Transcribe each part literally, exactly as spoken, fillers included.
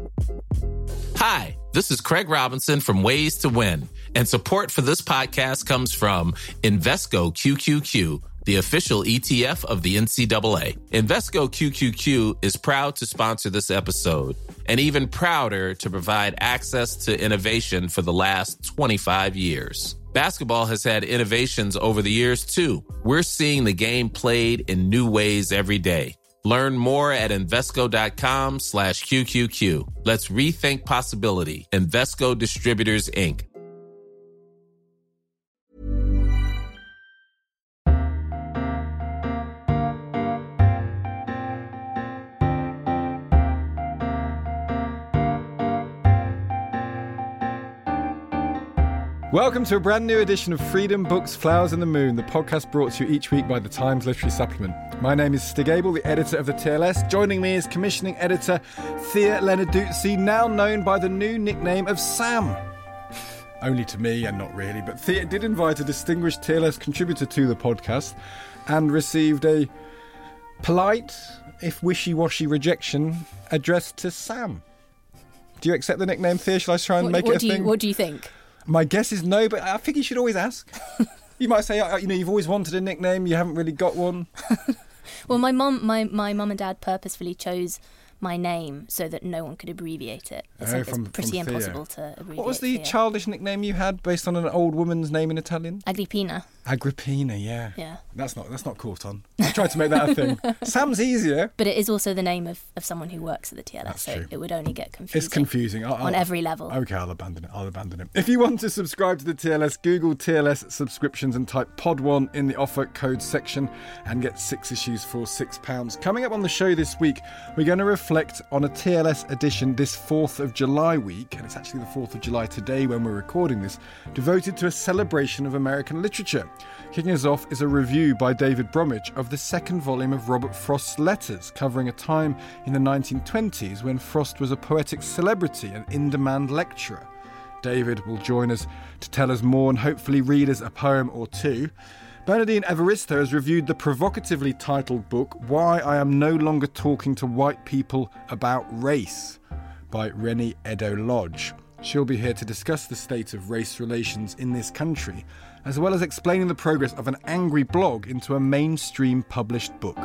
Hi, this is Craig Robinson from Ways to Win, and support for this podcast comes from Invesco Q Q Q, the official E T F of the N C double A. Invesco Q Q Q is proud to sponsor this episode, and even prouder to provide access to innovation for the last twenty-five years. Basketball has had innovations over the years, too. We're seeing the game played in new ways every day. Learn more at Invesco.com slash QQQ. Let's rethink possibility. Invesco Distributors, Incorporated. Welcome to a brand new edition of Freedom Books, Flowers and the Moon, the podcast brought to you each week by the Times Literary Supplement. My name is Stig Abel, the editor of the T L S. Joining me is commissioning editor Thea Lenarduzzi, now known by the new nickname of Sam. Only to me, and not really, but Thea did invite a distinguished T L S contributor to the podcast and received a polite, if wishy-washy rejection addressed to Sam. Do you accept the nickname, Thea? Shall I try and what, make what it a do you, thing? What do you think? My guess is no, but I think you should always ask. You might say, you know, you've always wanted a nickname, you haven't really got one. Well, my mum, my, my mum and dad purposefully chose my name so that no one could abbreviate it. It's, Oh, it's from- pretty from impossible Thea. to abbreviate. What was the Thea. childish nickname you had based on an old woman's name in Italian? Agrippina. Agrippina, yeah. Yeah. That's not that's not caught on. I tried to make that a thing. Sam's easier. But it is also the name of, of someone who works at the T L S, That's so true. it would only get confusing. It's confusing. I'll, on I'll- every level. Okay, I'll abandon it. I'll abandon it. If you want to subscribe to the T L S, Google T L S subscriptions and type pod one in the offer code section and get six issues for six pounds. Coming up on the show this week, we're going to reflect on a T L S edition this fourth of July week, and it's actually the fourth of July today when we're recording this, devoted to a celebration of American literature. Kicking us off is a review by David Bromwich of the second volume of Robert Frost's Letters, covering a time in the nineteen twenties when Frost was a poetic celebrity and in-demand lecturer. David will join us to tell us more and hopefully read us a poem or two. Bernardine Evaristo has reviewed the provocatively titled book Why I Am No Longer Talking to White People About Race by Rennie Edo-Lodge. She'll be here to discuss the state of race relations in this country, as well as explaining the progress of an angry blog into a mainstream published book.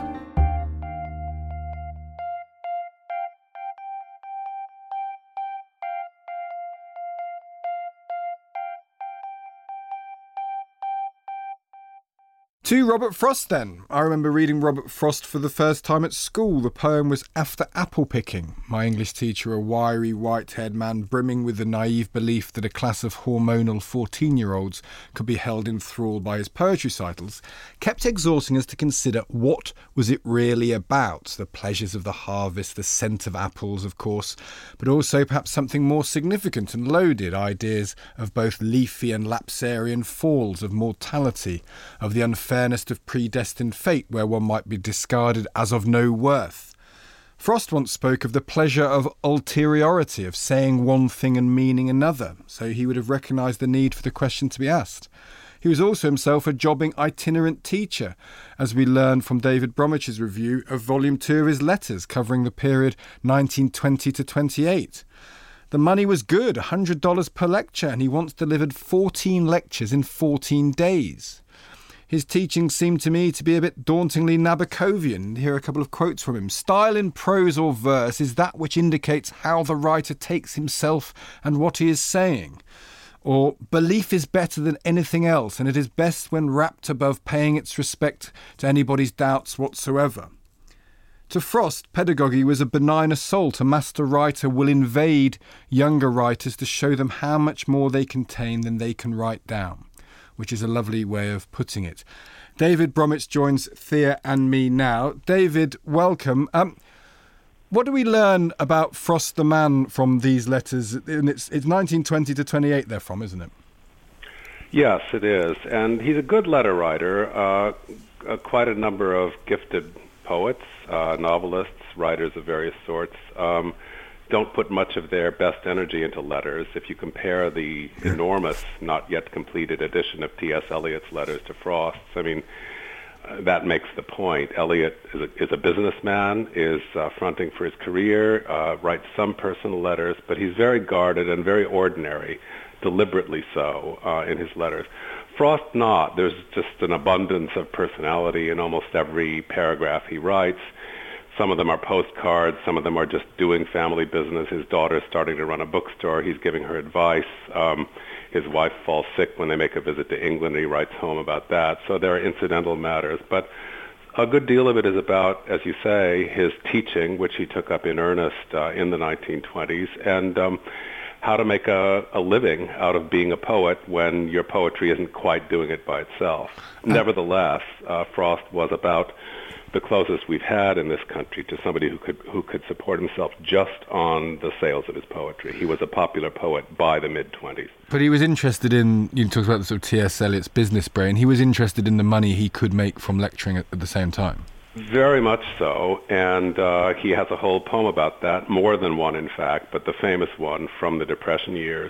To Robert Frost, then. I remember reading Robert Frost for the first time at school. The poem was After Apple Picking. My English teacher, a wiry, white-haired man brimming with the naive belief that a class of hormonal fourteen-year-olds could be held in thrall by his poetry recitals, kept exhorting us to consider what was it really about. The pleasures of the harvest, the scent of apples, of course, but also perhaps something more significant and loaded, ideas of both leafy and lapsarian falls, of mortality, of the unfairness of predestined fate where one might be discarded as of no worth. Frost once spoke of the pleasure of ulteriority, of saying one thing and meaning another, so he would have recognised the need for the question to be asked. He was also himself a jobbing itinerant teacher, as we learn from David Bromwich's review of Volume two of his letters, covering the period nineteen twenty to twenty-eight. The money was good, one hundred dollars per lecture, and he once delivered fourteen lectures in fourteen days. His teaching seemed to me to be a bit dauntingly Nabokovian. Here are a couple of quotes from him. Style in prose or verse is that which indicates how the writer takes himself and what he is saying. Or, belief is better than anything else, and it is best when wrapped above paying its respect to anybody's doubts whatsoever. To Frost, pedagogy was a benign assault. A master writer will invade younger writers to show them how much more they contain than they can write down, which is a lovely way of putting it. David Bromwich joins Thea and me now. David, welcome. Um, what do we learn about Frost the man from these letters? And it's, it's nineteen twenty to twenty-eight they're from, isn't it? Yes, it is. And he's a good letter writer. Uh, uh, quite a number of gifted poets, uh, novelists, writers of various sorts. Um, don't put much of their best energy into letters. If you compare the enormous, not yet completed edition of T S. Eliot's letters to Frost's, I mean, that makes the point. Eliot is a, is a businessman, is uh, fronting for his career, uh, writes some personal letters, but he's very guarded and very ordinary, deliberately so, uh, in his letters. Frost not. There's just an abundance of personality in almost every paragraph he writes. Some of them are postcards. Some of them are just doing family business. His daughter's starting to run a bookstore. He's giving her advice. Um, his wife falls sick when they make a visit to England, and he writes home about that. So there are incidental matters. But a good deal of it is about, as you say, his teaching, which he took up in earnest uh, in the nineteen twenties, and um, how to make a, a living out of being a poet when your poetry isn't quite doing it by itself. Nevertheless, uh, Frost was about the closest we've had in this country to somebody who could who could support himself just on the sales of his poetry. He was a popular poet by the mid-twenties. But he was interested in, you talked about the sort of T S. Eliot's business brain, he was interested in the money he could make from lecturing at, at the same time. Very much so, and uh, he has a whole poem about that, more than one in fact, but the famous one from the Depression years.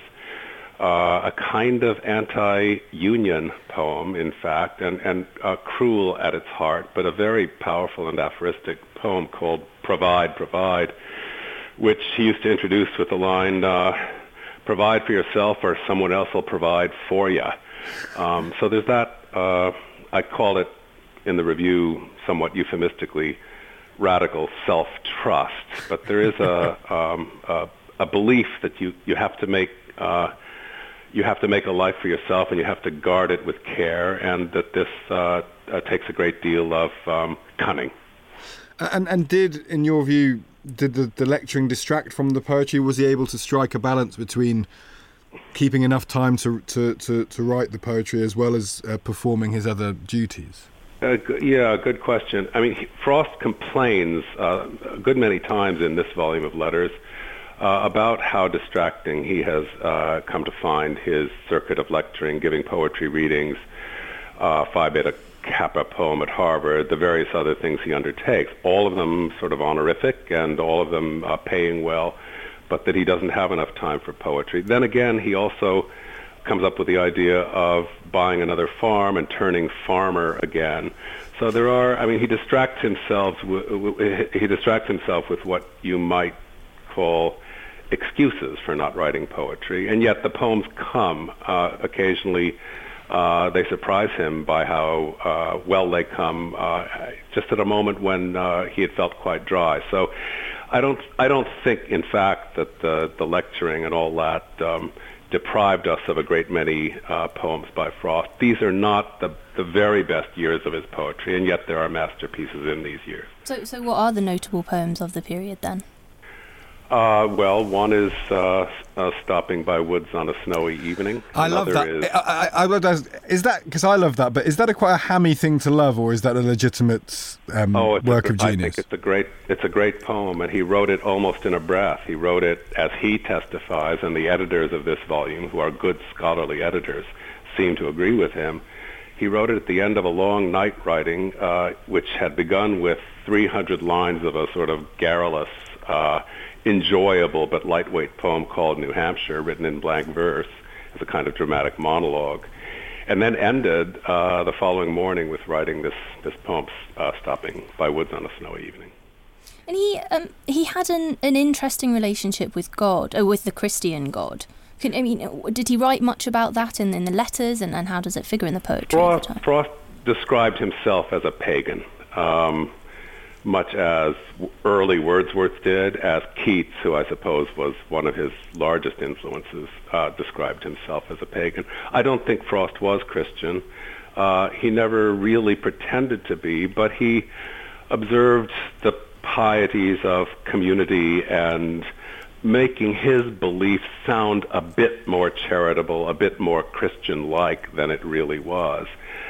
Uh, a kind of anti-union poem, in fact, and, and uh, cruel at its heart, but a very powerful and aphoristic poem called Provide, Provide, which he used to introduce with the line, uh, provide for yourself or someone else will provide for you. Um, so there's that, uh, I call it in the review somewhat euphemistically, radical self-trust, but there is a, um, a, a belief that you, you have to make uh, you have to make a life for yourself, and you have to guard it with care, and that this uh, uh, takes a great deal of um, cunning. And and did, in your view, did the, the lecturing distract from the poetry? Was he able to strike a balance between keeping enough time to to, to, to write the poetry as well as uh, performing his other duties? Uh, yeah, good question. I mean, he, Frost complains uh, a good many times in this volume of letters Uh, about how distracting he has uh, come to find his circuit of lecturing, giving poetry readings, uh, Phi Beta Kappa poem at Harvard, the various other things he undertakes, all of them sort of honorific and all of them uh, paying well, but that he doesn't have enough time for poetry. Then again, he also comes up with the idea of buying another farm and turning farmer again. So there are, I mean, he distracts himself, w- w- he distracts himself with what you might call excuses for not writing poetry, and yet the poems come. Uh, occasionally, uh, they surprise him by how uh, well they come, uh, just at a moment when uh, he had felt quite dry. So, I don't, I don't think, in fact, that the, the lecturing and all that um, deprived us of a great many uh, poems by Frost. These are not the the very best years of his poetry, and yet there are masterpieces in these years. So, so what are the notable poems of the period then? Uh, well, one is uh, uh, Stopping by Woods on a Snowy Evening. I love that. Is, I, I, I love that. Is that, because I love that, but is that a quite a hammy thing to love, or is that a legitimate um, oh, work a, of genius? I think it's a great, it's a great poem, and he wrote it almost in a breath. He wrote it, as he testifies, and the editors of this volume, who are good scholarly editors, seem to agree with him. He wrote it at the end of a long night writing, uh, which had begun with three hundred lines of a sort of garrulous, uh, enjoyable but lightweight poem called New Hampshire, written in blank verse as a kind of dramatic monologue, and then ended uh, the following morning with writing this this poem, uh, Stopping by Woods on a Snowy Evening. And he um, he had an, an interesting relationship with God, or with the Christian God. Can, I mean, did he write much about that in, in the letters, and, and how does it figure in the poetry Frost, at the time? Frost described himself as a pagan. Um, much as early Wordsworth did, as Keats, who I suppose was one of his largest influences, uh, described himself as a pagan. I don't think Frost was Christian. Uh, he never really pretended to be, but he observed the pieties of community and making his beliefs sound a bit more charitable, a bit more Christian-like than it really was.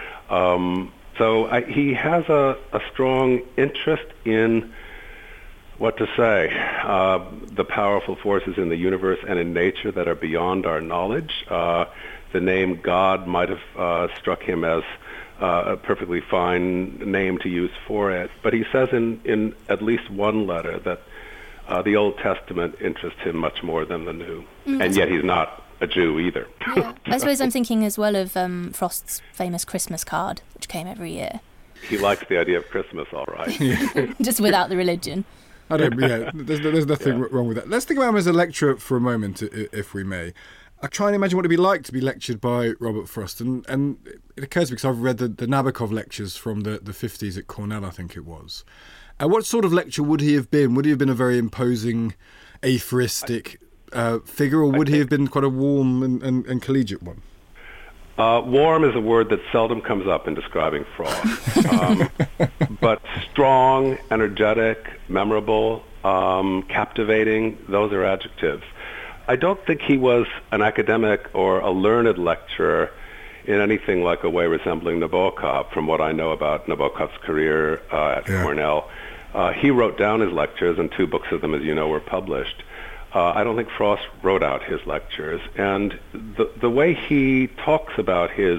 Um, So I, he has a, a strong interest in, what to say, uh, the powerful forces in the universe and in nature that are beyond our knowledge. Uh, the name God might have uh, struck him as uh, a perfectly fine name to use for it. But he says in, in at least one letter that uh, the Old Testament interests him much more than the New. Mm, and yet he's not a Jew either. Yeah. I suppose I'm thinking as well of um, Frost's famous Christmas card, which came every year. he likes the idea of Christmas, all right. Just without the religion. I don't. Yeah, there's, there's nothing Yeah. wrong with that. Let's think about him as a lecturer for a moment, i- if we may. I try and imagine what it'd be like to be lectured by Robert Frost, and, and it occurs to me because I've read the, the Nabokov lectures from the, the fifties at Cornell, I think it was. Uh, what sort of lecturer would he have been? Would he have been a very imposing, aphoristic uh, figure, or would he have been quite a warm and, and, and collegiate one? Uh, warm is a word that seldom comes up in describing Frost. Um, but strong, energetic, memorable, um, captivating, those are adjectives. I don't think he was an academic or a learned lecturer in anything like a way resembling Nabokov, from what I know about Nabokov's career uh, at Yeah. Cornell. Uh, he wrote down his lectures, and two books of them, as you know, were published. Uh, I don't think Frost wrote out his lectures. And the, the way he talks about his,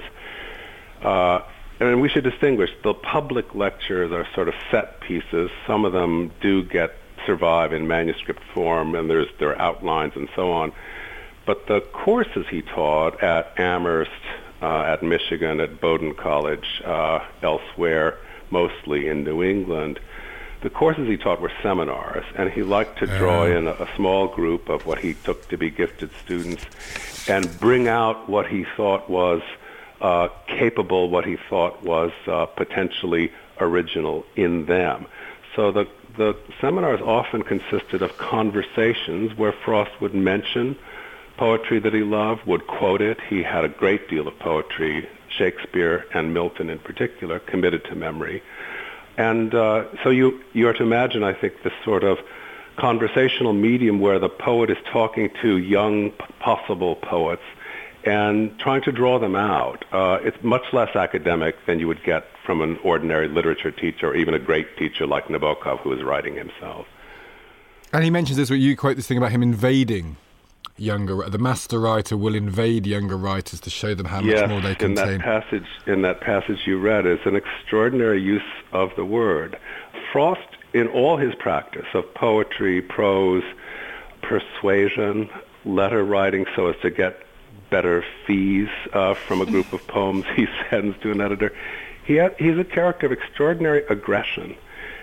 uh, and we should distinguish, the public lectures are sort of set pieces. Some of them do get survive in manuscript form, and there's there are outlines and so on. But the courses he taught at Amherst, uh, at Michigan, at Bowdoin College, uh, elsewhere, mostly in New England, the courses he taught were seminars, and he liked to draw in a, a small group of what he took to be gifted students and bring out what he thought was uh, capable, what he thought was uh, potentially original in them. So the the seminars often consisted of conversations where Frost would mention poetry that he loved, would quote it. He had a great deal of poetry, Shakespeare and Milton in particular, committed to memory. And uh, so you, you are to imagine, I think, this sort of conversational medium where the poet is talking to young p- possible poets and trying to draw them out. Uh, it's much less academic than you would get from an ordinary literature teacher or even a great teacher like Nabokov, who is writing himself. And he mentions this, where you quote this thing about him invading younger, the master writer will invade younger writers to show them how much Yes, more they in contain. that passage, in that passage you read, is an extraordinary use of the word. Frost, in all his practice of poetry, prose, persuasion, letter writing so as to get better fees uh, from a group of poems he sends to an editor, he ha- he's a character of extraordinary aggression.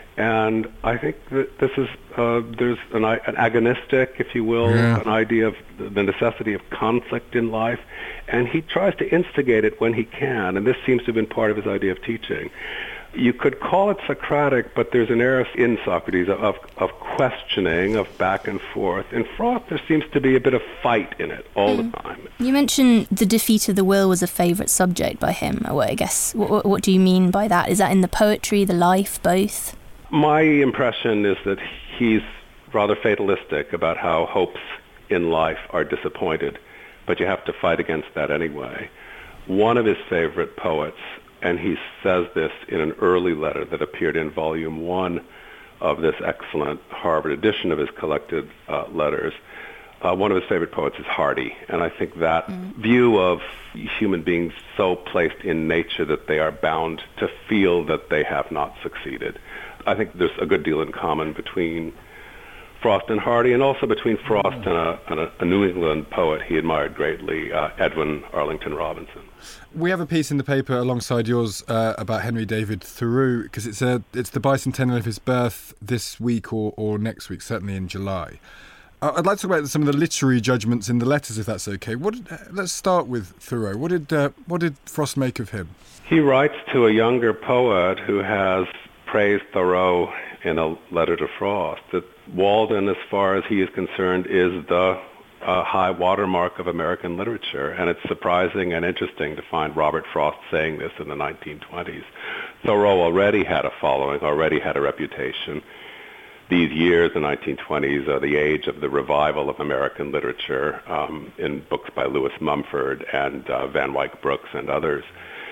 And I think that this is, uh, there's an, an agonistic, if you will, Yeah. an idea of the necessity of conflict in life. And he tries to instigate it when he can, and this seems to have been part of his idea of teaching. You could call it Socratic, but there's an era in Socrates of, of questioning, of back and forth. In Frost, there seems to be a bit of fight in it all mm. the time. You mentioned the defeat of the will was a favourite subject by him. Well, I guess, what, what do you mean by that? Is that in the poetry, the life, both? My impression is that he's rather fatalistic about how hopes in life are disappointed, but you have to fight against that anyway. One of his favorite poets, and he says this in an early letter that appeared in volume one of this excellent Harvard edition of his collected uh, letters, uh, one of his favorite poets is Hardy, and I think that mm. view of human beings so placed in nature that they are bound to feel that they have not succeeded. I think there's a good deal in common between Frost and Hardy, and also between Frost and a, and a, a New England poet he admired greatly, uh, Edwin Arlington Robinson. We have a piece in the paper alongside yours uh, about Henry David Thoreau, because it's a it's the bicentennial of his birth this week or, or next week, certainly in July. Uh, I'd like to talk about some of the literary judgments in the letters, if that's okay. What did, uh, let's start with Thoreau. What did uh, what did Frost make of him? He writes to a younger poet who has praised Thoreau in a letter to Frost that Walden, as far as he is concerned, is the uh, high watermark of American literature, and it's surprising and interesting to find Robert Frost saying this in the nineteen twenties. Thoreau already had a following, already had a reputation. These years, the nineteen twenties, are the age of the revival of American literature um, in books by Lewis Mumford and uh, Van Wyck Brooks and others.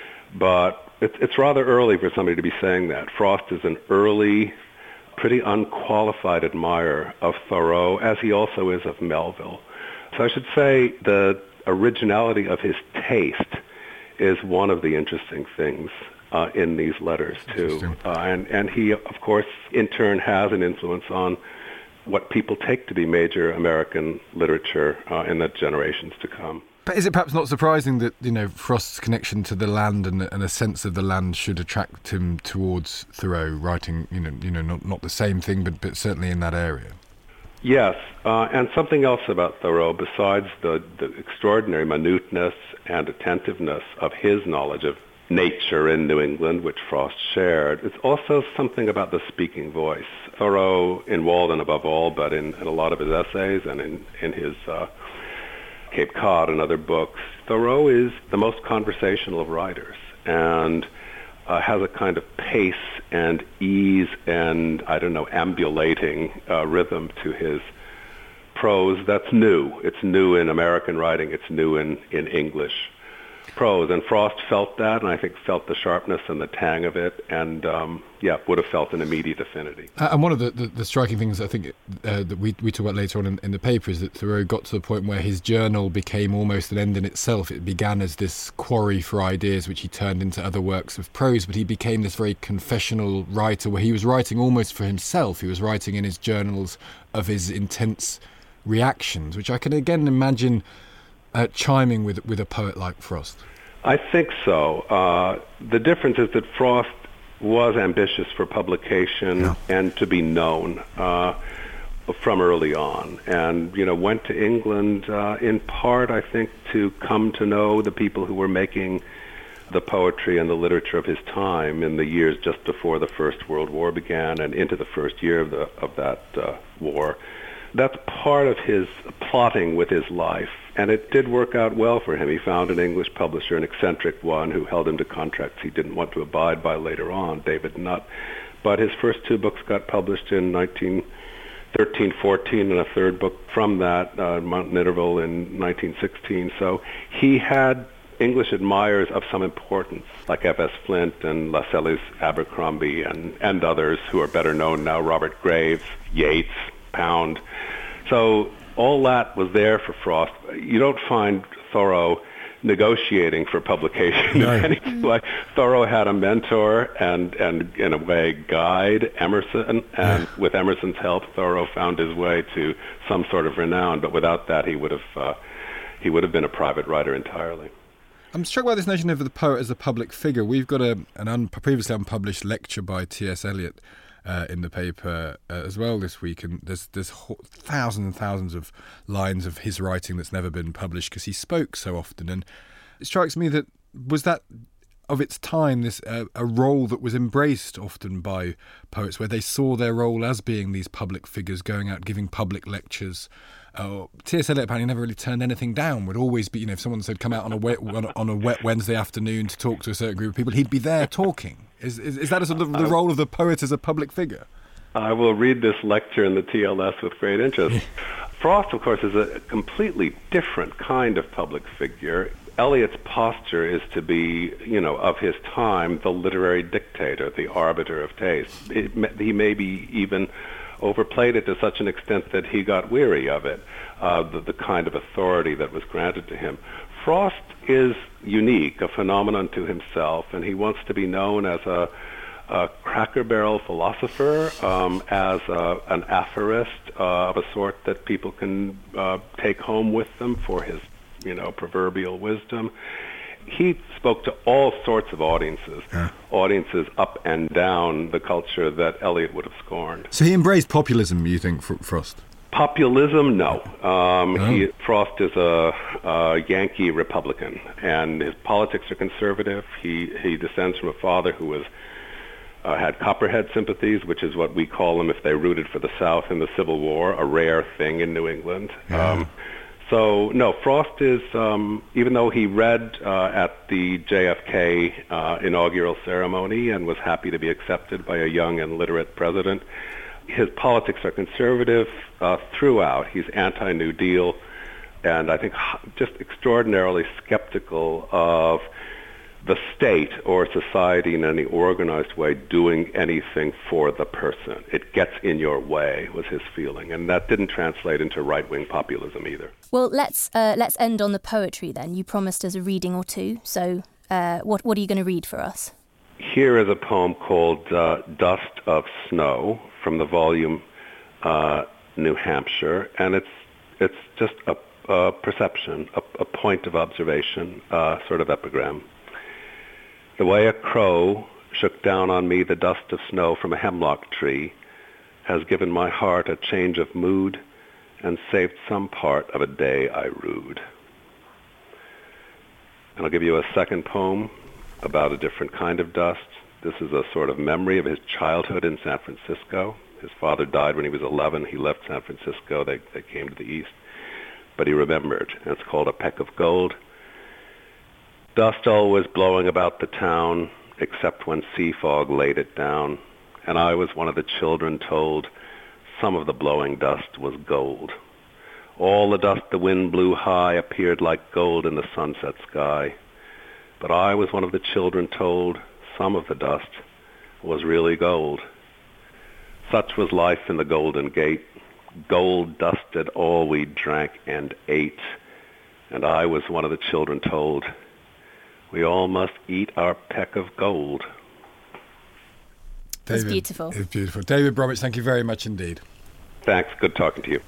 But it's, it's rather early for somebody to be saying that. Frost is an early, pretty unqualified admirer of Thoreau, as he also is of Melville. So I should say the originality of his taste is one of the interesting things uh, in these letters, too. Uh, and, and he, of course, in turn has an influence on what people take to be major American literature uh, in the generations to come. But is it perhaps not surprising that, you know, Frost's connection to the land and, and a sense of the land should attract him towards Thoreau writing, you know, you know, not, not the same thing, but, but certainly in that area? Yes, uh, and something else about Thoreau, besides the, the extraordinary minuteness and attentiveness of his knowledge of nature in New England, which Frost shared, it's also something about the speaking voice. Thoreau, in Walden above all, but in, in a lot of his essays and in, in his uh, Cape Cod and other books, Thoreau is the most conversational of writers and uh, has a kind of pace and ease and, I don't know, ambulating uh, rhythm to his prose that's new. It's new in American writing. It's new in, in English prose. And Frost felt that, and I think felt the sharpness and the tang of it, and, um, yeah, would have felt an immediate affinity. Uh, and one of the, the, the striking things I think uh, that we, we talk about later on in, in the paper is that Thoreau got to the point where his journal became almost an end in itself. It began as this quarry for ideas, which he turned into other works of prose, but he became this very confessional writer where he was writing almost for himself. He was writing in his journals of his intense reactions, which I can again imagine uh, chiming with, with a poet like Frost. I think so. Uh, the difference is that Frost was ambitious for publication yeah. and to be known uh, from early on, and you know went to England uh, in part, I think, to come to know the people who were making the poetry and the literature of his time in the years just before the First World War began and into the first year of the of that uh, war. That's part of his plotting with his life. And it did work out well for him. He found an English publisher, an eccentric one, who held him to contracts he didn't want to abide by later on, David Nutt. But his first two books got published in nineteen thirteen fourteen, and a third book from that, uh, Mountain Interval, in nineteen sixteen. So he had English admirers of some importance, like F S Flint and Lascelles Abercrombie and, and others who are better known now, Robert Graves, Yeats, Pound. So all that was there for Frost. You don't find Thoreau negotiating for publication. No. In any way. Thoreau had a mentor and, and in a way, guide, Emerson, and yeah. with Emerson's help, Thoreau found his way to some sort of renown. But without that, he would have uh, he would have been a private writer entirely. I'm struck by this notion of the poet as a public figure. We've got a, an un, previously unpublished lecture by T S Eliot Uh, in the paper uh, as well this week, and there's there's ho- thousands and thousands of lines of his writing that's never been published because he spoke so often. And it strikes me that was that of its time this uh, a role that was embraced often by poets, where they saw their role as being these public figures going out giving public lectures. Uh, T S Eliot apparently never really turned anything down. Would always be, you know, if someone said come out on a wet on a, on a wet Wednesday afternoon to talk to a certain group of people, he'd be there talking. Is is, is that a sort of the role of the poet as a public figure? I will read this lecture in the T L S with great interest. Frost, of course, is a completely different kind of public figure. Eliot's posture is to be, you know, of his time, the literary dictator, the arbiter of taste. It, he maybe even overplayed it to such an extent that he got weary of it, uh, the, the kind of authority that was granted to him. Frost is unique, a phenomenon to himself, and he wants to be known as a, a cracker barrel philosopher, um, as a, an aphorist uh, of a sort that people can uh, take home with them for his, you know, proverbial wisdom. He spoke to all sorts of audiences, yeah. audiences up and down the culture that Eliot would have scorned. So he embraced populism, you think, Frost? Populism, no. Um, oh. he, Frost is a, a Yankee Republican, and his politics are conservative. He he descends from a father who was uh, had Copperhead sympathies, which is what we call them if they rooted for the South in the Civil War, a rare thing in New England. Yeah. Um, so, no, Frost is, um, even though he read uh, at the J F K uh, inaugural ceremony and was happy to be accepted by a young and literate president, his politics are conservative uh, throughout. He's anti-New Deal, and I think just extraordinarily skeptical of the state or society in any organized way doing anything for the person. It gets in your way, was his feeling, and that didn't translate into right-wing populism either. Well, let's uh, let's end on the poetry then. You promised us a reading or two, so uh, what what are you going to read for us? Here is a poem called uh, Dust of Snow from the volume uh, New Hampshire, and it's it's just a, uh, perception, a, a point of observation, uh, sort of epigram. The way a crow shook down on me the dust of snow from a hemlock tree has given my heart a change of mood and saved some part of a day I rued. And I'll give you a second poem about a different kind of dust. This is a sort of memory of his childhood in San Francisco. His father died when he was eleven. He left San Francisco. They, they came to the east. But he remembered, and it's called A Peck of Gold. Dust always blowing about the town, except when sea fog laid it down. And I was one of the children told some of the blowing dust was gold. All the dust the wind blew high appeared like gold in the sunset sky. But I was one of the children told some of the dust was really gold. Such was life in the Golden Gate. Gold dusted all we drank and ate. And I was one of the children told, we all must eat our peck of gold. That's beautiful. It's beautiful. David Bromwich, thank you very much indeed. Thanks. Good talking to you.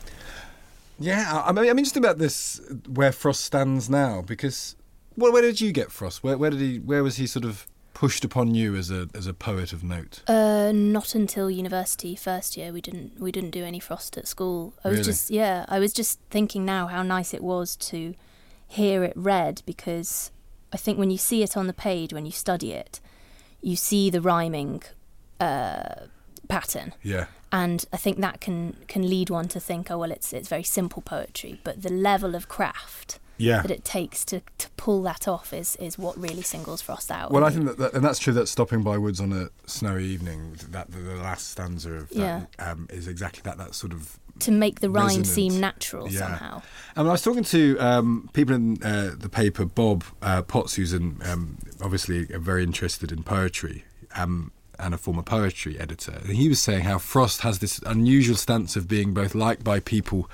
Yeah, I mean, I'm interested about this, where Frost stands now, because well, where did you get Frost? Where, where did he? Where was he sort of pushed upon you as a as a poet of note? Uh, not until university first year. We didn't we didn't do any Frost at school. I was Really? just yeah. I was just thinking now how nice it was to hear it read, because I think when you see it on the page, when you study it, you see the rhyming uh, pattern. Yeah. And I think that can, can lead one to think, oh, well, it's it's very simple poetry. But the level of craft Yeah. that it takes to, to pull that off is, is what really singles Frost out. Well, I mean, think that, that, and that's true, that stopping by woods on a snowy evening, that the, the last stanza of that Yeah. um, is exactly that, that sort of to make the rhyme resonant. seem natural Yeah. somehow. I mean, I was talking to um, people in uh, the paper, Bob uh, Potts, who's in, um, obviously very interested in poetry, um, and a former poetry editor. And he was saying how Frost has this unusual stance of being both liked by people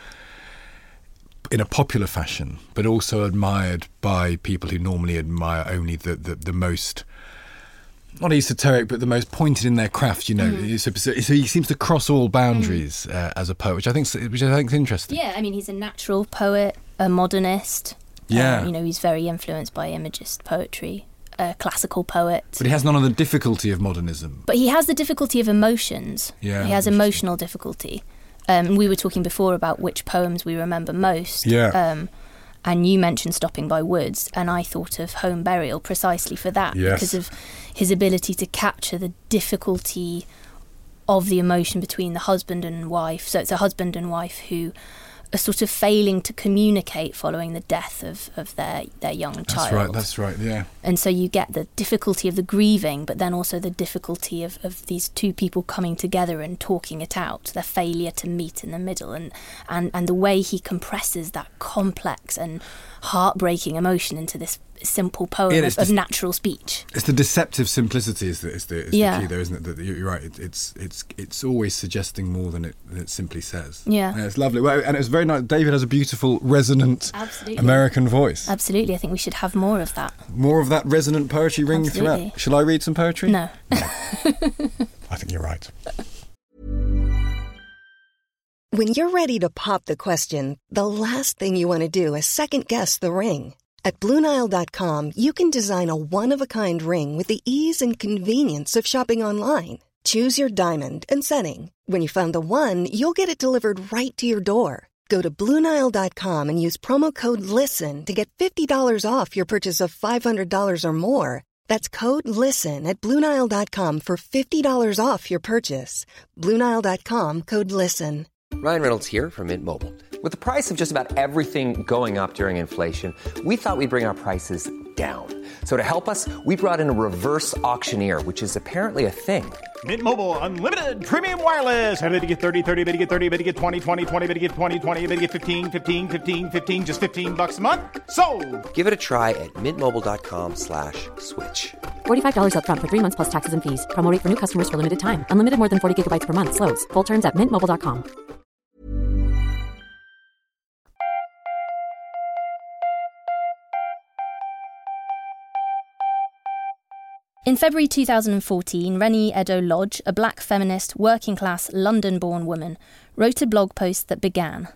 in a popular fashion, but also admired by people who normally admire only the, the, the most, not esoteric, but the most pointed in their craft, you know. Mm. So, so so he seems to cross all boundaries uh, as a poet, which I think which I think is interesting. Yeah, I mean, he's a natural poet, a modernist. Yeah. Uh, you know, he's very influenced by Imagist poetry, a classical poet. But he has none of the difficulty of modernism. But he has the difficulty of emotions. Yeah, he has interesting. emotional difficulty. Um, we were talking before about which poems we remember most. Yeah. Um, and you mentioned Stopping by Woods, and I thought of Home Burial precisely for that, Yes. because of his ability to capture the difficulty of the emotion between the husband and wife. So it's a husband and wife who are sort of failing to communicate following the death of, of their, their young That's child. right, that's right, yeah. And so you get the difficulty of the grieving, but then also the difficulty of, of these two people coming together and talking it out, their failure to meet in the middle, and, and, and the way he compresses that complex and heartbreaking emotion into this simple poem Yeah, of, it's of just- natural speech. It's the deceptive simplicity is the, is the, is Yeah. the key, though, isn't it? That you're you're right. It, it's it's it's always suggesting more than it, than it simply says. Yeah. it's lovely. Well, and it's very nice. David has a beautiful, resonant Absolutely. American voice. Absolutely, I think we should have more of that. More of that resonant poetry ringing Absolutely. throughout. Shall I read some poetry? No. I think you're right. When you're ready to pop the question, the last thing you want to do is second-guess the ring. At Blue Nile dot com, you can design a one-of-a-kind ring with the ease and convenience of shopping online. Choose your diamond and setting. When you find the one, you'll get it delivered right to your door. Go to Blue Nile dot com and use promo code LISTEN to get fifty dollars off your purchase of five hundred dollars or more. That's code LISTEN at Blue Nile dot com for fifty dollars off your purchase. Blue Nile dot com, code LISTEN. Ryan Reynolds here from Mint Mobile. With the price of just about everything going up during inflation, we thought we'd bring our prices down. So to help us, we brought in a reverse auctioneer, which is apparently a thing. Mint Mobile Unlimited Premium Wireless. How to get thirty, thirty, how to get thirty, how to get twenty, twenty, twenty, how to get twenty, twenty, how to get fifteen, fifteen, fifteen, fifteen, just fifteen bucks a month? Sold! Give it a try at mintmobile.com slash switch. forty-five dollars up front for three months plus taxes and fees. Promo rate for new customers for limited time. Unlimited more than forty gigabytes per month. Slows full terms at mint mobile dot com. In February two thousand fourteen, Rennie Edo-Lodge, a black feminist, working-class, London-born woman, wrote a blog post that began,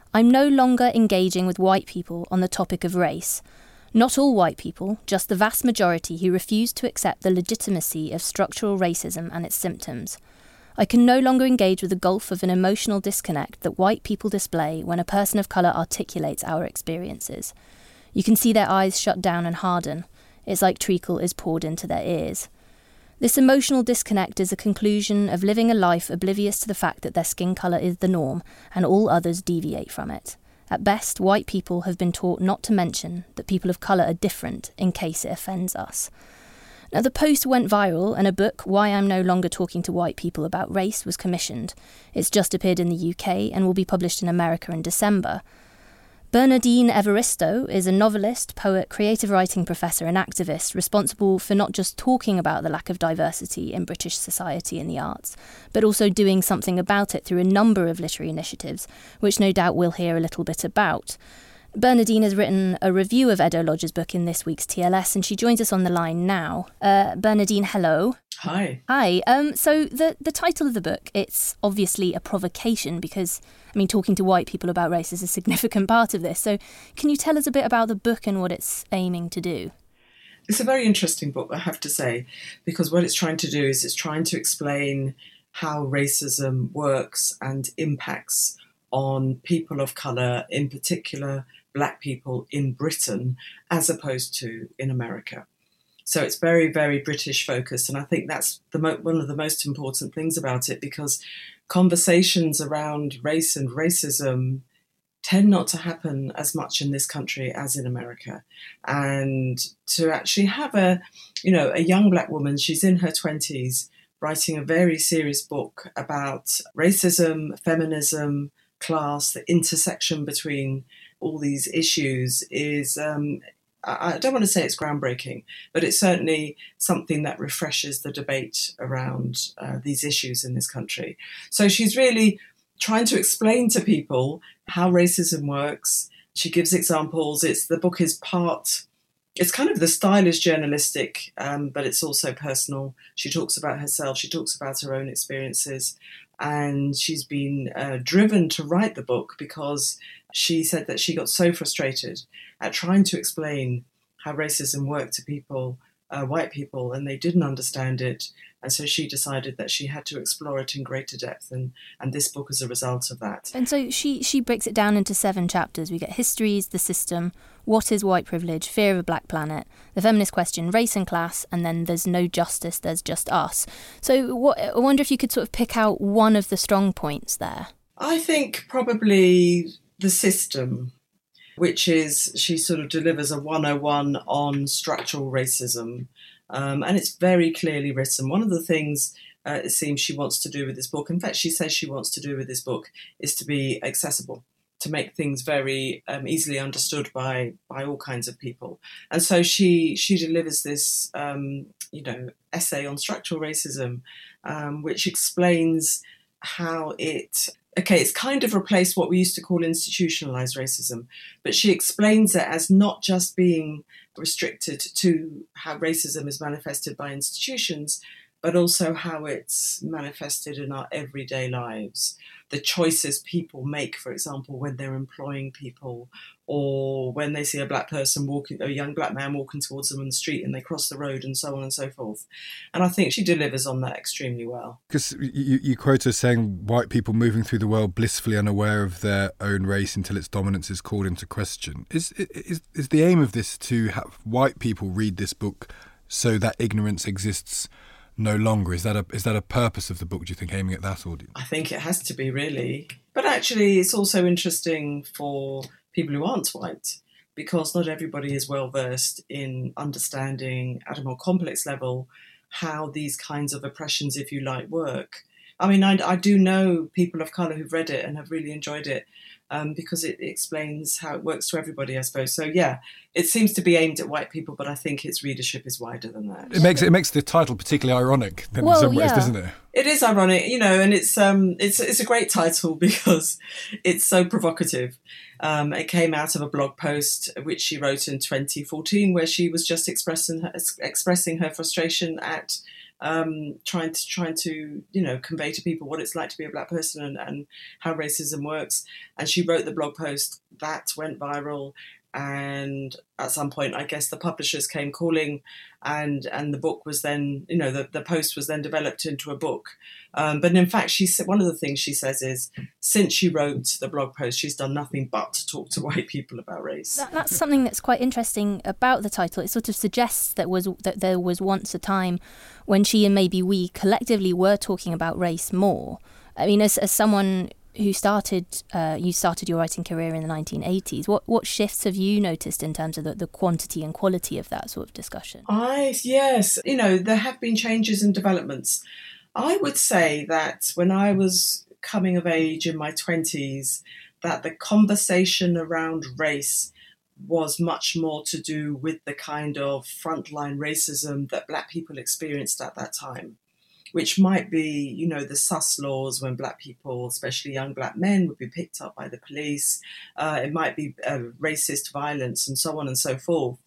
I'm no longer engaging with white people on the topic of race. Not all white people, just the vast majority who refuse to accept the legitimacy of structural racism and its symptoms. I can no longer engage with the gulf of an emotional disconnect that white people display when a person of colour articulates our experiences. You can see their eyes shut down and harden. It's like treacle is poured into their ears. This emotional disconnect is a conclusion of living a life oblivious to the fact that their skin colour is the norm and all others deviate from it. At best, white people have been taught not to mention that people of colour are different in case it offends us. Now, the post went viral and a book, Why I'm No Longer Talking to White People About Race, was commissioned. It's just appeared in the U K and will be published in America in December. Bernardine Evaristo is a novelist, poet, creative writing professor and activist responsible for not just talking about the lack of diversity in British society in the arts, but also doing something about it through a number of literary initiatives, which no doubt we'll hear a little bit about. Bernardine has written a review of Edo Lodge's book in this week's T L S, and she joins us on the line now. Uh, Bernardine, hello. Hi. Hi. Um, so the, the title of the book, it's obviously a provocation because, I mean, talking to white people about race is a significant part of this. So can you tell us a bit about the book and what it's aiming to do? It's a very interesting book, I have to say, because what it's trying to do is it's trying to explain how racism works and impacts on people of colour, in particular black people in Britain, as opposed to in America. So it's very, very British focused. And I think that's the mo- one of the most important things about it, because conversations around race and racism tend not to happen as much in this country as in America. And to actually have a, you know, a young black woman, she's in her twenties, writing a very serious book about racism, feminism, class, the intersection between all these issues is, um, I don't want to say it's groundbreaking, but it's certainly something that refreshes the debate around uh, these issues in this country. So she's really trying to explain to people how racism works. She gives examples. It's the book is part, it's kind of the style is journalistic, um, but it's also personal. She talks about herself. She talks about her own experiences. And she's been uh, driven to write the book because she said that she got so frustrated at trying to explain how racism worked to people, uh, white people, and they didn't understand it. And so she decided that she had to explore it in greater depth, and, and this book is a result of that. And so she, she breaks it down into seven chapters. We get histories, the system, what is white privilege, fear of a black planet, the feminist question, race and class, and then there's no justice, there's just us. So what, I wonder if you could sort of pick out one of the strong points there. I think probably the system, which is she sort of delivers a one oh one on structural racism. Um, and it's very clearly written. One of the things uh, it seems she wants to do with this book, in fact, she says she wants to do with this book, is to be accessible, to make things very um, easily understood by by all kinds of people. And so she she delivers this, um, you know, essay on structural racism, um, which explains how it, okay, it's kind of replaced what we used to call institutionalized racism, but she explains it as not just being restricted to how racism is manifested by institutions, but also how it's manifested in our everyday lives. The choices people make, for example, when they're employing people, or when they see a black person walking, a young black man walking towards them on the street and they cross the road, and so on and so forth. And I think she delivers on that extremely well. Because you, you quote her saying white people moving through the world blissfully unaware of their own race until its dominance is called into question. Is, is, is the aim of this to have white people read this book so that ignorance exists no longer? Is that a is that a purpose of the book, do you think, aiming at that audience? I think it has to be, really. But actually, it's also interesting for people who aren't white, because not everybody is well versed in understanding at a more complex level how these kinds of oppressions, if you like, work. I mean, I, I do know people of colour who've read it and have really enjoyed it, um, because it explains how it works to everybody, I suppose. So, yeah, it seems to be aimed at white people, but I think its readership is wider than that. It makes it makes the title particularly ironic in well, some ways, yeah. doesn't it? It is ironic, you know, and it's um, it's it's a great title because it's so provocative. Um, it came out of a blog post which she wrote in twenty fourteen, where she was just expressing her, expressing her frustration at um, trying to trying to you know convey to people what it's like to be a black person and, and how racism works. And she wrote the blog post that went viral. And at some point, I guess the publishers came calling, and and the book was then, you know, the, the post was then developed into a book. Um, but in fact, she said one of the things she says is, since she wrote the blog post, she's done nothing but to talk to white people about race. That, that's something that's quite interesting about the title. It sort of suggests that was that there was once a time when she and maybe we collectively were talking about race more. I mean, as as someone who started, uh, you started your writing career in the nineteen eighties. What what shifts have you noticed in terms of the, the quantity and quality of that sort of discussion? I yes, you know, there have been changes and developments. I would say that when I was coming of age in my twenties, that the conversation around race was much more to do with the kind of frontline racism that black people experienced at that time, which might be, you know, the sus laws when black people, especially young black men, would be picked up by the police. Uh, it might be uh, racist violence and so on and so forth.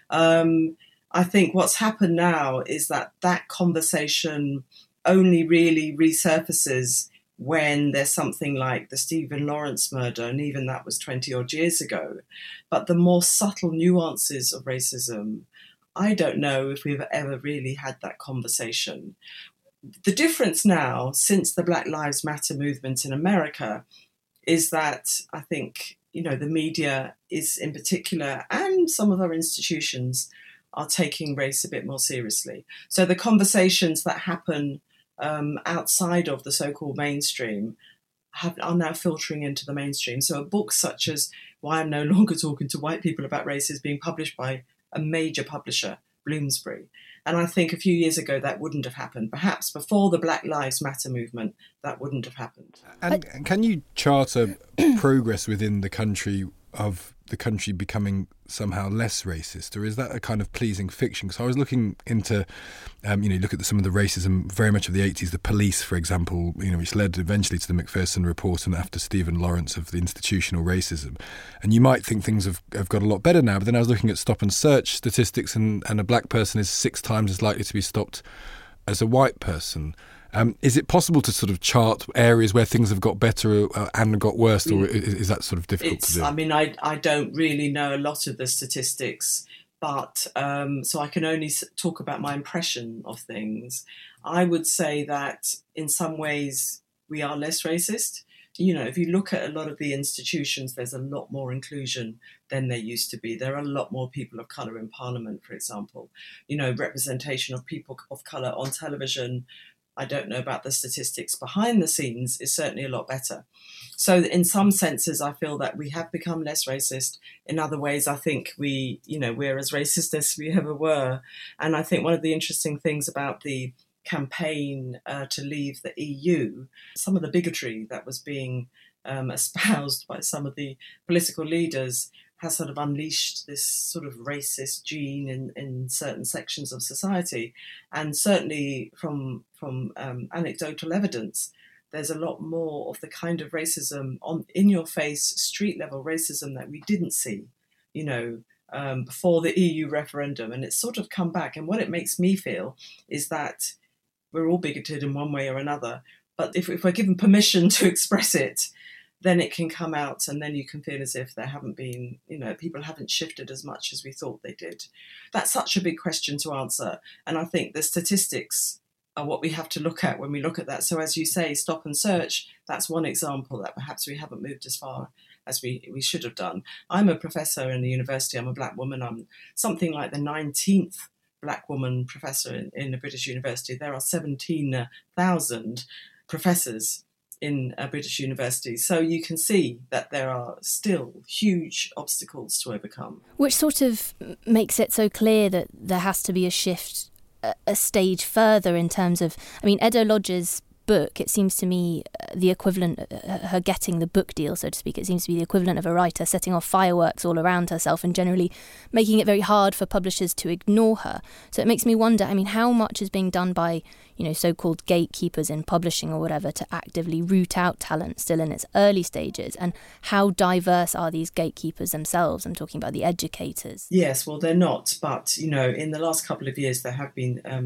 Um, I think what's happened now is that that conversation only really resurfaces when there's something like the Stephen Lawrence murder, and even that was twenty odd years ago. But the more subtle nuances of racism, I don't know if we've ever really had that conversation. The difference now, since the Black Lives Matter movement in America, is that I think, you know, the media is in particular, and some of our institutions, are taking race a bit more seriously. So the conversations that happen um, outside of the so-called mainstream have, are now filtering into the mainstream. So a book such as Why I'm No Longer Talking to White People About Race is being published by a major publisher, Bloomsbury. And I think a few years ago that wouldn't have happened. Perhaps before the Black Lives Matter movement, that wouldn't have happened. And can you chart a progress within the country of the country becoming somehow less racist, or is that a kind of pleasing fiction? Because I was looking into, um, you know, look at the, some of the racism very much of the eighties, the police, for example, you know, which led eventually to the Macpherson report and after Stephen Lawrence of the institutional racism. And you might think things have, have got a lot better now, but then I was looking at stop and search statistics, and, and a black person is six times as likely to be stopped as a white person. Um, is it possible to sort of chart areas where things have got better uh, and got worse, or is, is that sort of difficult it's, to do? I mean, I, I don't really know a lot of the statistics, but um, so I can only talk about my impression of things. I would say that in some ways we are less racist. You know, if you look at a lot of the institutions, there's a lot more inclusion than there used to be. There are a lot more people of colour in Parliament, for example. You know, representation of people of colour on television, I don't know about the statistics behind the scenes, is certainly a lot better. So in some senses, I feel that we have become less racist. In other ways, I think we, you know, we're as racist as we ever were. And I think one of the interesting things about the campaign uh, to leave the E U, some of the bigotry that was being um, espoused by some of the political leaders has sort of unleashed this sort of racist gene in, in certain sections of society. And certainly from from um, anecdotal evidence, there's a lot more of the kind of racism, on in-your-face, street-level racism that we didn't see, you know, um, before the E U referendum. And it's sort of come back. And what it makes me feel is that we're all bigoted in one way or another. But if, if we're given permission to express it, then it can come out, and then you can feel as if there haven't been, you know, people haven't shifted as much as we thought they did. That's such a big question to answer. And I think the statistics are what we have to look at when we look at that. So as you say, stop and search, that's one example that perhaps we haven't moved as far as we, we should have done. I'm a professor in the university. I'm a black woman. I'm something like the nineteenth black woman professor in, in a British university. There are seventeen thousand professors in a British university. So you can see that there are still huge obstacles to overcome. Which sort of makes it so clear that there has to be a shift a, a stage further in terms of, I mean, Edo Lodge's book, it seems to me uh, the equivalent, uh, her getting the book deal, so to speak, it seems to be the equivalent of a writer setting off fireworks all around herself and generally making it very hard for publishers to ignore her. So it makes me wonder, I mean, how much is being done by, you know, so-called gatekeepers in publishing or whatever to actively root out talent still in its early stages, and how diverse are these gatekeepers themselves? I'm talking about the educators. Yes, well, they're not, but, you know, in the last couple of years there have been um,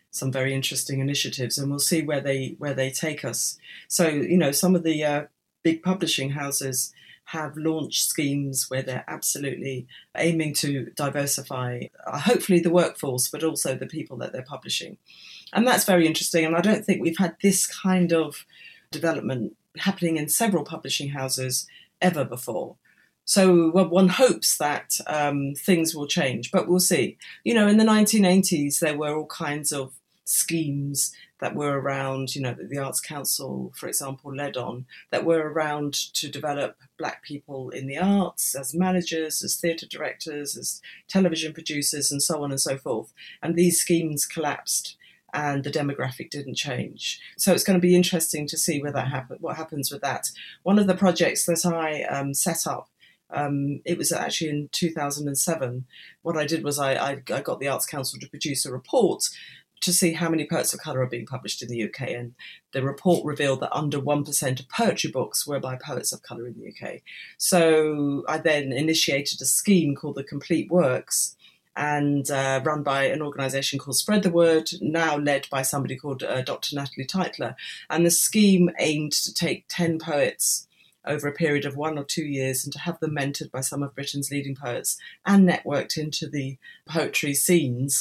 some very interesting initiatives, and we'll see where they where they take us. So, you know, some of the uh, big publishing houses have launched schemes where they're absolutely aiming to diversify, uh, hopefully the workforce, but also the people that they're publishing. And that's very interesting. And I don't think we've had this kind of development happening in several publishing houses ever before. So well, one hopes that um, things will change, but we'll see. You know, in the nineteen eighties, there were all kinds of schemes that were around, you know, that the Arts Council, for example, led on, that were around to develop Black people in the arts as managers, as theatre directors, as television producers, and so on and so forth. And these schemes collapsed and the demographic didn't change. So it's going to be interesting to see where that happen, what happens with that. One of the projects that I um, set up, Um, it was actually in two thousand seven. What I did was I, I, I got the Arts Council to produce a report to see how many poets of colour are being published in the U K. And the report revealed that under one percent of poetry books were by poets of colour in the U K. So I then initiated a scheme called the Complete Works, and uh, run by an organisation called Spread the Word, now led by somebody called uh, Doctor Natalie Teitler. And the scheme aimed to take ten poets over a period of one or two years and to have them mentored by some of Britain's leading poets and networked into the poetry scenes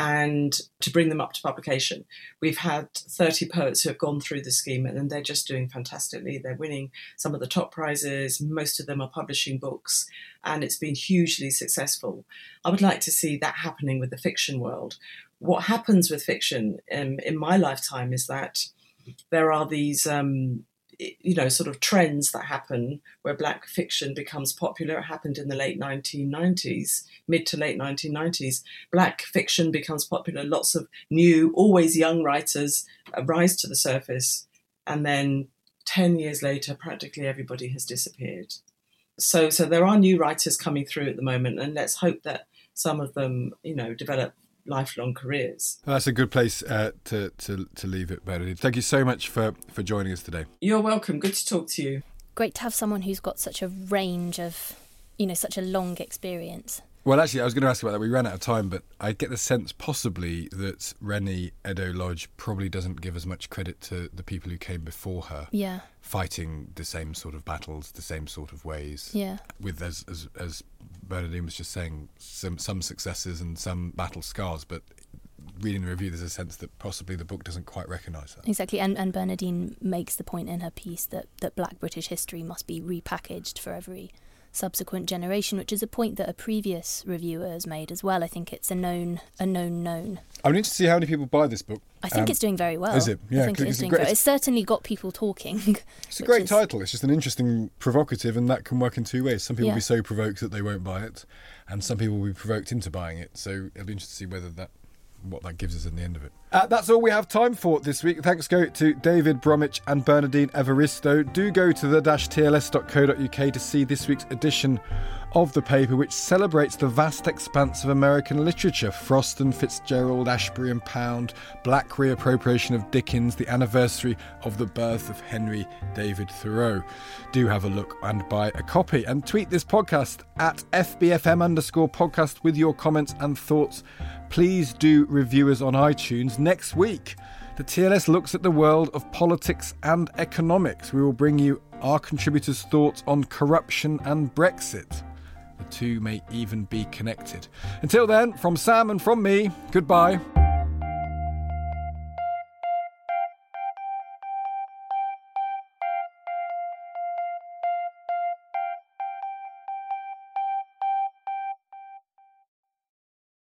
and to bring them up to publication. We've had thirty poets who have gone through the scheme and they're just doing fantastically. They're winning some of the top prizes. Most of them are publishing books and it's been hugely successful. I would like to see that happening with the fiction world. What happens with fiction um, in my lifetime is that there are these um, you know, sort of trends that happen where Black fiction becomes popular. It happened in the late nineteen nineties, mid to late nineteen nineties. Black fiction becomes popular. Lots of new, always young writers rise to the surface. And then ten years later, practically everybody has disappeared. So, so there are new writers coming through at the moment. And let's hope that some of them, you know, develop lifelong careers. Well, that's a good place uh, to, to to leave it, Bernadine. Thank you so much for, for joining us today. You're welcome. Good to talk to you. Great to have someone who's got such a range of, you know, such a long experience. Well, actually, I was going to ask about that. We ran out of time, but I get the sense possibly that Reni Eddo-Lodge probably doesn't give as much credit to the people who came before her. Yeah. Fighting the same sort of battles, the same sort of ways. Yeah. With, as as, as Bernadine was just saying, some, some successes and some battle scars, but reading the review, there's a sense that possibly the book doesn't quite recognise that. Exactly, and, and Bernadine makes the point in her piece that, that Black British history must be repackaged for every subsequent generation, which is a point that a previous reviewer has made as well. I think it's a known, a known known. I'm interested to see how many people buy this book. I think um, it's doing very well. Is it? Yeah, I think it's, it's doing great. very, it's certainly got people talking. It's a great is, title. It's just an interesting, provocative, and that can work in two ways. Some people yeah. will be so provoked that they won't buy it, and some people will be provoked into buying it. So it'll be interesting to see whether that, what that gives us in the end of it. Uh, that's all we have time for this week. Thanks go to David Bromwich and Bernadine Evaristo. Do go to the T L S dot co dot U K to see this week's edition of the paper, which celebrates the vast expanse of American literature. Frost and Fitzgerald, Ashbery and Pound, Black reappropriation of Dickens, the anniversary of the birth of Henry David Thoreau. Do have a look and buy a copy, and tweet this podcast at F B F M underscore podcast with your comments and thoughts. Please do review us on iTunes. Next week, the T L S looks at the world of politics and economics. We will bring you our contributors' thoughts on corruption and Brexit. The two may even be connected. Until then, from Sam and from me, goodbye.